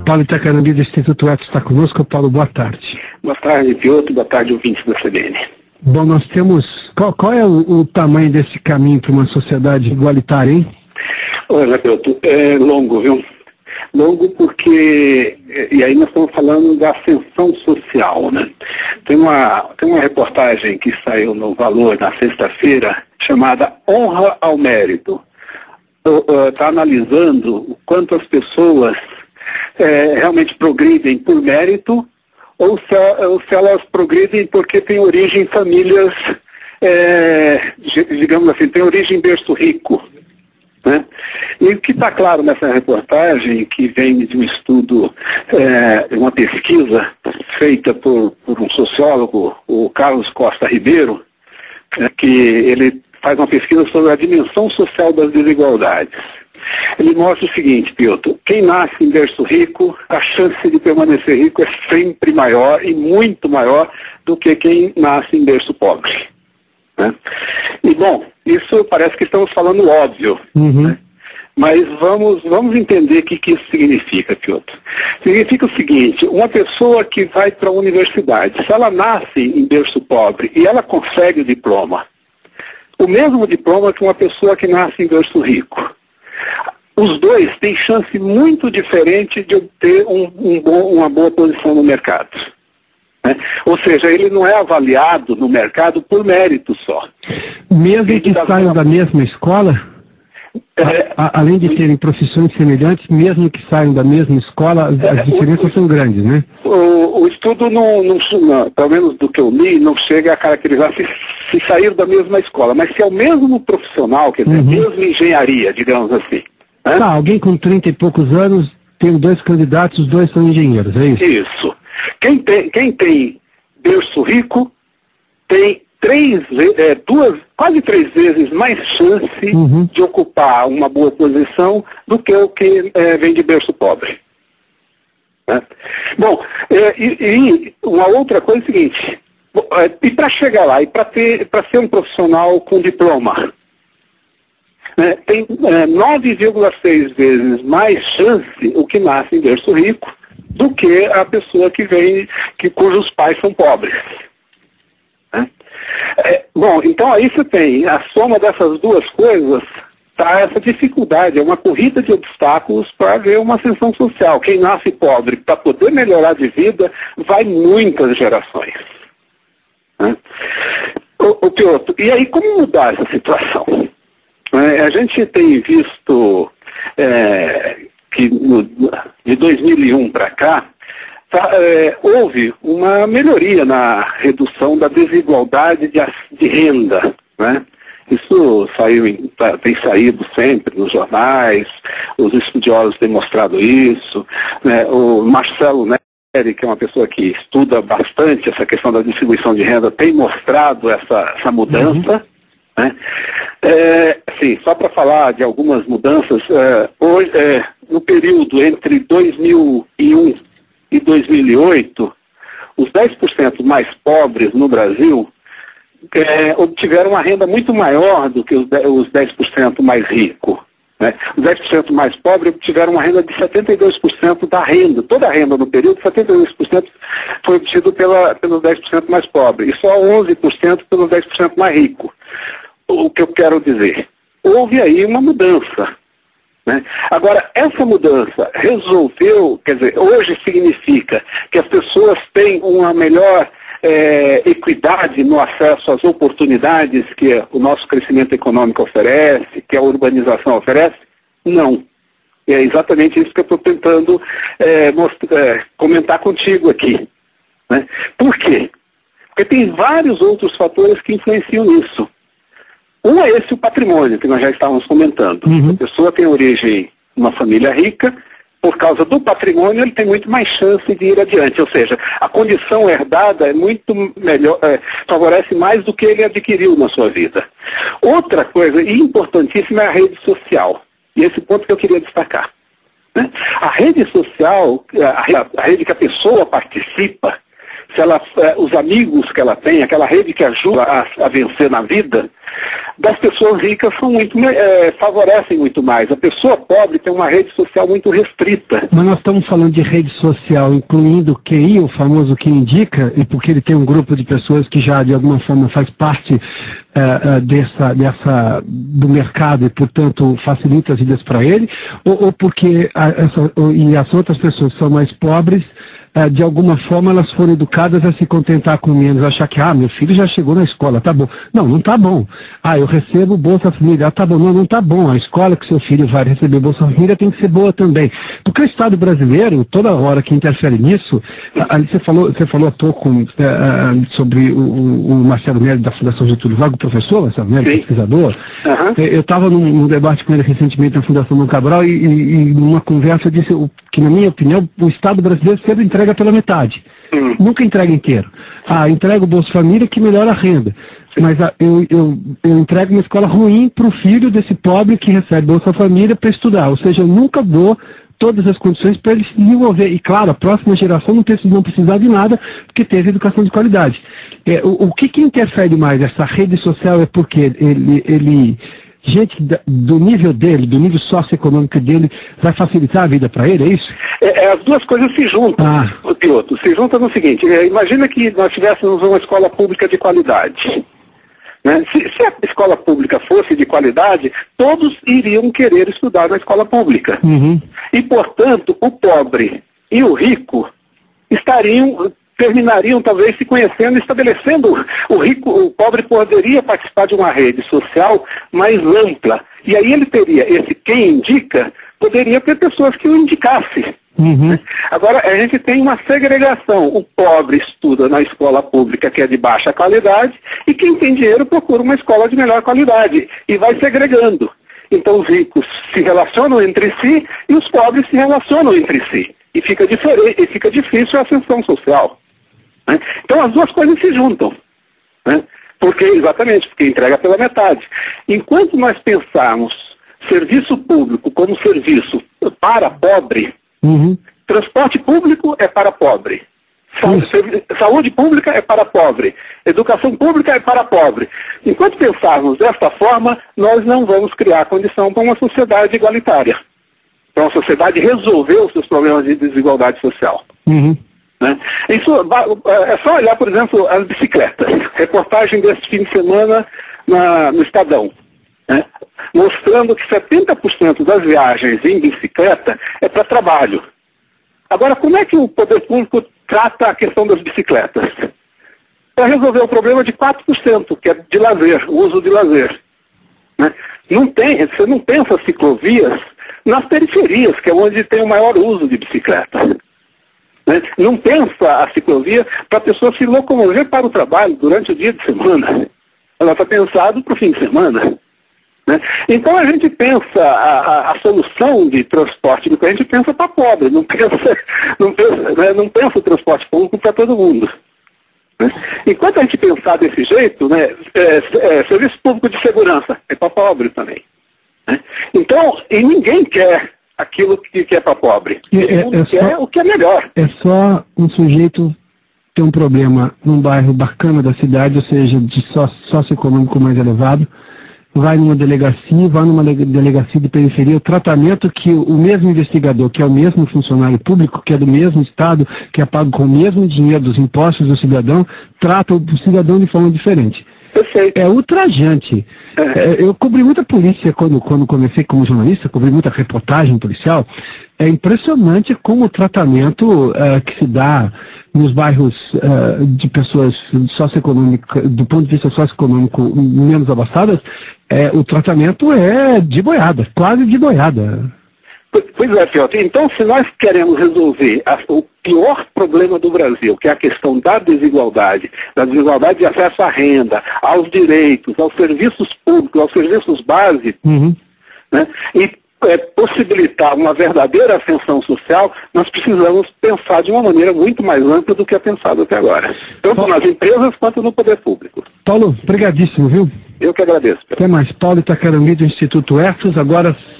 Paulo Itacarambi, do Instituto ETS, está conosco. Paulo, boa tarde. Boa tarde, Piotr. Boa tarde, ouvintes da CBN. Bom, nós temos... Qual é o tamanho desse caminho para uma sociedade igualitária, hein? Olha, Piotr, é longo, viu? Longo porque... E aí nós estamos falando da ascensão social, né? Tem uma reportagem que saiu no Valor na sexta-feira, chamada Honra ao Mérito. Está analisando o quanto as pessoas realmente progridem por mérito ou se elas progridem porque têm origem em famílias, digamos assim, tem origem em berço rico. Né? E o que está claro nessa reportagem, que vem de um estudo, uma pesquisa feita por um sociólogo, o Carlos Costa Ribeiro, que ele faz uma pesquisa sobre a dimensão social das desigualdades. Ele mostra o seguinte, Piotr: quem nasce em berço rico, a chance de permanecer rico é sempre maior e muito maior do que quem nasce em berço pobre. Né? E, bom, isso parece que estamos falando óbvio, né? Mas vamos entender o que isso significa, Piotr. Significa o seguinte: uma pessoa que vai para a universidade, se ela nasce em berço pobre e ela consegue o diploma, o mesmo diploma que uma pessoa que nasce em berço rico, os dois têm chance muito diferente de obter uma boa posição no mercado. Né? Ou seja, ele não é avaliado no mercado por mérito só. Mesmo que saiam da mesma escola? Além de terem profissões semelhantes, mesmo que saiam da mesma escola, as diferenças são grandes, né? O estudo, pelo menos do que eu li, não chega a caracterizar se sair da mesma escola, mas se é o mesmo profissional, quer dizer, mesma engenharia, digamos assim. Né? Alguém com 30 e poucos anos, tem 2 candidatos, os 2 são engenheiros, é isso? Isso. Quem tem berço rico tem quase 3 vezes mais chance de ocupar uma boa posição do que o que vem de berço pobre. Né? Bom, e uma outra coisa é o seguinte: e para chegar lá, e para ser um profissional com diploma, né, tem 9,6 vezes mais chance o que nasce em berço rico do que a pessoa cujos pais são pobres. Né? Bom, então aí você tem a soma dessas duas coisas, tá essa dificuldade, é uma corrida de obstáculos para ver uma ascensão social. Quem nasce pobre, para poder melhorar de vida, vai muitas gerações. Né? Piotr, e aí como mudar essa situação? A gente tem visto que de 2001 para cá, houve uma melhoria na redução da desigualdade de renda. Né? Isso tem saído sempre nos jornais, os estudiosos têm mostrado isso. Né? O Marcelo Neri, que é uma pessoa que estuda bastante essa questão da distribuição de renda, tem mostrado essa mudança. Né? Sim, só para falar de algumas mudanças, hoje, no período entre 2001 e 2008, os 10% mais pobres no Brasil obtiveram uma renda muito maior do que os 10% mais ricos. Né? Os 10% mais pobres obtiveram uma renda de 72% da renda. Toda a renda no período, 72% foi obtido pelos 10% mais pobres. E só 11% pelos 10% mais ricos. O que eu quero dizer? Houve aí uma mudança. Né? Agora, essa mudança resolveu, quer dizer, hoje significa que as pessoas têm uma melhor equidade no acesso às oportunidades que o nosso crescimento econômico oferece, que a urbanização oferece? Não. E é exatamente isso que eu estou tentando comentar contigo aqui. Né? Por quê? Porque tem vários outros fatores que influenciam nisso. Um é esse o patrimônio, que nós já estávamos comentando. A pessoa tem origem em uma família rica, por causa do patrimônio ele tem muito mais chance de ir adiante. Ou seja, a condição herdada é muito melhor, favorece mais do que ele adquiriu na sua vida. Outra coisa importantíssima é a rede social. E esse ponto que eu queria destacar. Né? A rede social, a rede que a pessoa participa, os amigos que ela tem, aquela rede que ajuda a vencer na vida, das pessoas ricas favorecem muito mais. A pessoa pobre tem uma rede social muito restrita. Mas nós estamos falando de rede social, incluindo o QI, o famoso que indica, e porque ele tem um grupo de pessoas que já de alguma forma faz parte do mercado e, portanto, facilita as vidas para ele, ou porque e as outras pessoas que são mais pobres, de alguma forma elas foram educadas a se contentar com menos, achar que, meu filho já chegou na escola, tá bom. Não, não tá bom. Eu recebo Bolsa Família, tá bom. Não, não tá bom. A escola que seu filho vai receber Bolsa Família tem que ser boa também. Porque o Estado brasileiro, toda hora que interfere nisso, você falou há pouco sobre o Marcelo Melo da Fundação Getúlio Vargas, o professor Marcelo Melo, pesquisador. Eu estava num debate com ele recentemente na Fundação Dom Cabral e numa conversa eu disse que, na minha opinião, o Estado brasileiro sempre entrega pela metade. Nunca entrega inteiro. Entrega o Bolsa Família que melhora a renda. Mas eu entrego uma escola ruim para o filho desse pobre que recebe Bolsa Família para estudar. Ou seja, eu nunca dou todas as condições para ele se desenvolver. E claro, a próxima geração não precisar de nada porque teve educação de qualidade. O que interfere mais? Essa rede social é porque gente do nível dele, do nível socioeconômico dele, vai facilitar a vida para ele, é isso? As duas coisas se juntam, Piotr. Se juntam no seguinte, imagina que nós tivéssemos uma escola pública de qualidade. Né? Se a escola pública fosse de qualidade, todos iriam querer estudar na escola pública. E, portanto, o pobre e o rico terminariam talvez se conhecendo, estabelecendo o pobre poderia participar de uma rede social mais ampla. E aí ele teria, quem indica, poderia ter pessoas que o indicassem. Agora, a gente tem uma segregação. O pobre estuda na escola pública, que é de baixa qualidade, e quem tem dinheiro procura uma escola de melhor qualidade. E vai segregando. Então, os ricos se relacionam entre si e os pobres se relacionam entre si. E fica difícil a ascensão social. Né? Então, as duas coisas se juntam. Né? Porque entrega pela metade. Enquanto nós pensarmos serviço público como serviço para pobre, transporte público é para pobre, saúde pública é para pobre, educação pública é para pobre. Enquanto pensarmos desta forma, nós não vamos criar condição para uma sociedade igualitária, para uma sociedade resolver os seus problemas de desigualdade social. Né? Isso é só olhar, por exemplo, as bicicletas. Reportagem deste fim de semana no Estadão, né? Mostrando que 70% das viagens em bicicleta é para trabalho. Agora, como é que o poder público trata a questão das bicicletas? Para resolver o problema de 4%, que é de lazer, o uso de lazer. Né? Você não pensa ciclovias nas periferias, que é onde tem o maior uso de bicicleta. Né? Não pensa a ciclovia para a pessoa se locomover para o trabalho durante o dia de semana. Ela está pensada para o fim de semana. Né? Então a gente pensa a solução de transporte, a gente pensa para pobre, não pensa o transporte público para todo mundo. Né? Enquanto a gente pensar desse jeito, né, serviço público de segurança é para pobre também. Né? Então, e ninguém quer aquilo que é para pobre. Quer o que é melhor. É só um sujeito ter um problema num bairro bacana da cidade, ou seja, de socioeconômico mais elevado, vai numa delegacia de periferia, o tratamento que o mesmo investigador, que é o mesmo funcionário público, que é do mesmo Estado, que é pago com o mesmo dinheiro dos impostos do cidadão, trata o cidadão de forma diferente. Perfeito. É ultrajante. Eu cobri muita polícia quando comecei como jornalista, cobri muita reportagem policial. É impressionante como o tratamento que se dá nos bairros de pessoas socioeconômicas, do ponto de vista socioeconômico menos abastadas, o tratamento é de boiada, quase de boiada. Pois é, Piotr. Então, se nós queremos resolver o pior problema do Brasil, que é a questão da desigualdade de acesso à renda, aos direitos, aos serviços públicos, aos serviços básicos, né, e possibilitar uma verdadeira ascensão social, nós precisamos pensar de uma maneira muito mais ampla do que é pensado até agora. Tanto nas empresas quanto no poder público. Paulo, obrigadíssimo, viu? Eu que agradeço. Até mais. Paulo Itacarambi, do Instituto Ethos, agora